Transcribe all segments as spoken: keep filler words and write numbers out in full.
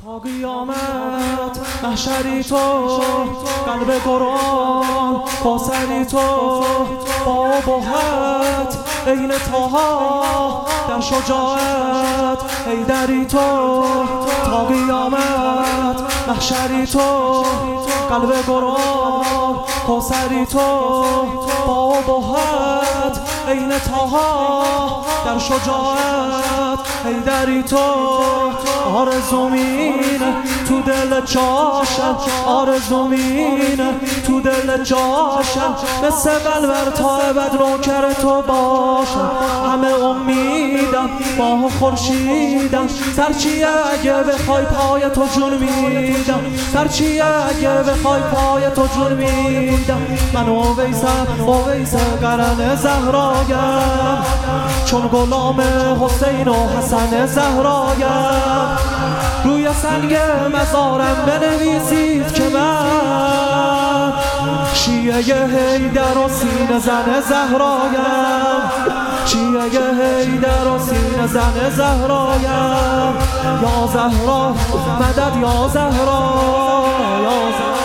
تا قیامت محشری تو، قلب قرآن کوثری تو، با ابهت عین طاها در شجاعت حیدری تو. تا قیامت محشری تو، قلب قرآن کوثری تو، با ابهت عین طاها در شجاعت حیدری تو. آرزو مینه تو دل جاشم، آرزو مینه تو دل جاشم، مثل قلبر تا ابد نوکر تو باشم. همه امیدم با خورشیدم، سرچیه اگه بخوای پای تو جون میدم، سرچیه اگه بخوای پای تو جون میدم. من اویسم اویسم قرن زهرایم، چون غلام حسین و حسن زهرایم. روی سنگ مزارم بنویسید که من شیعه حیدر و سینه زن زهرایم، شیعه حیدر و سینه زن زهرایم. یا زهرا مدد یا زهرا، یا زهرا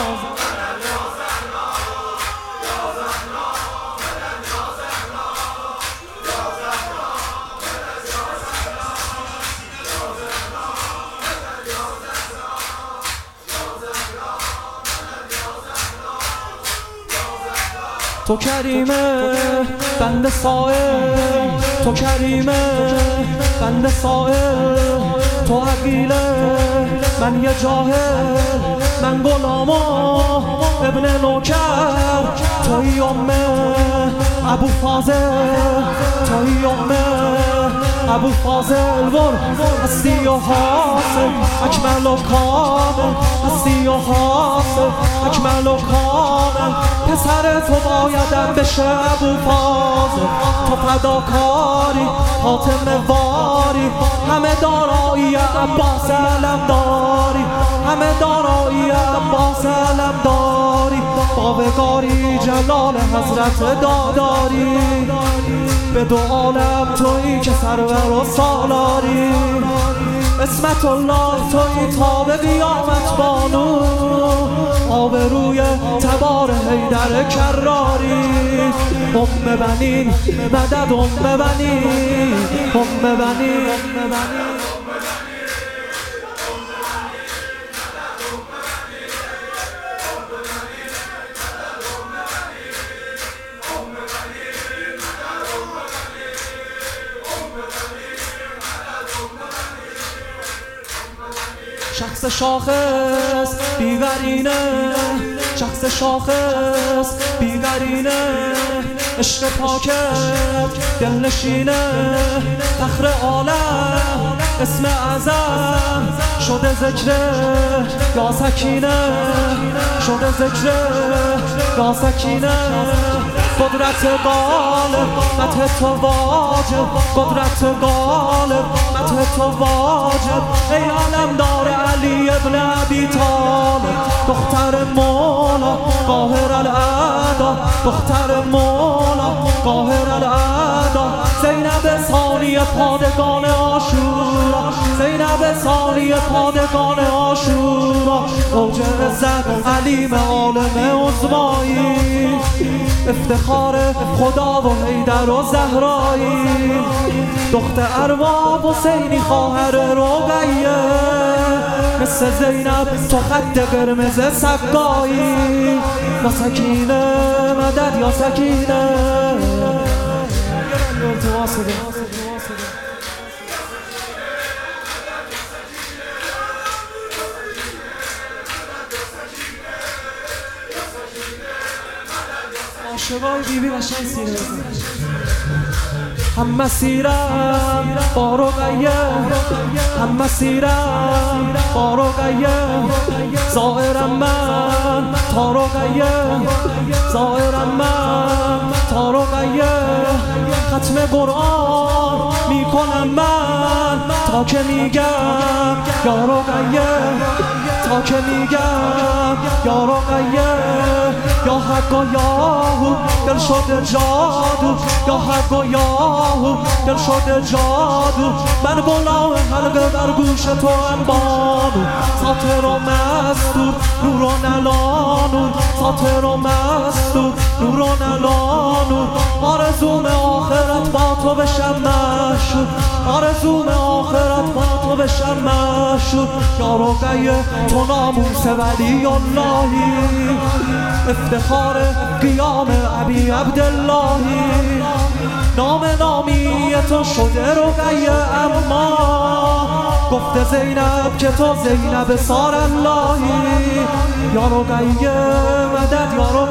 تو کریمه بنده سائل، تو کریمه بنده سائل. تو عقیله من یه جاهل، من غلام ابن نوکر. توی امه ابو فاضل، توی امه ابو فاضل. ور هستی و حاصل اکمل و کامل، هستی و حاصل اکمل و کامل. پسر تو بایدم بشه ابو فاضل. تو فداکاری حاتم واری، همه دارایی عباس علم داری، همه دارایی عباس علم داری. باوقاری جلال حضرت داداری، به دو عالم تویی که سرور و سالاری. اسمت الله تویی تا به قیامت بانو، آبروی تبار حیدر کراری. ام بنین مدد ام بنین، ام بنین شخص شاخص بی‌قرینه، شخص شاخص بی‌قرینه. عشق پاکت دلنشینه، فخر عالم اسم اعظم شده ذکره یا سکینه، شده ذکره یا سکینه. قدرت غالب مدح تو واجب، قدرت غالب مدح تو واجب. ای علمدار علی ابن ابی طالب، دختر مولا قاهر الاعدا، دختر مولا قاهر الاعدا. زینب ثانی پادگان عاشورا، زینب ثانی پادگان عاشورا. اوج عزت علیم عالم عظمایی، افتخار خدا و حیدر و زهرایی. دختر ارباب حسینی خواهر رقیه، مثل زینب تو خط قرمز سقایی. یا سکینه مدد یا سکینه. عاشقای بیبی قشنگ سینه بزن. هم مسیرم با رقیه، هم مسیرم با رقیه. ظاهرم من تا رقیه، ظاهرم من تا رقیه. ختم قرآن میکنم من تا که میگم یا رقیه، تا که میگم یا رقیه، یا حق و یاهو دل شده جادو، یا حق و یاهو دل شده جادو. من غلام حلقه در گوش تو ام بانو، ساطر و مستور نور و نلانور، ساطر و مستور نور و نلانور. آرزوم آخرت با تو بشم مشهور، آرزوم آخرت با تو بشم مشهور. یا رقیه تو ناموس ولی اللهی، افتخار قیام ابی عبداللهی. نام نامی تو شده رقیه، اما گفته زینب که تو زینب سار اللهی. یا رقیه مدد، یا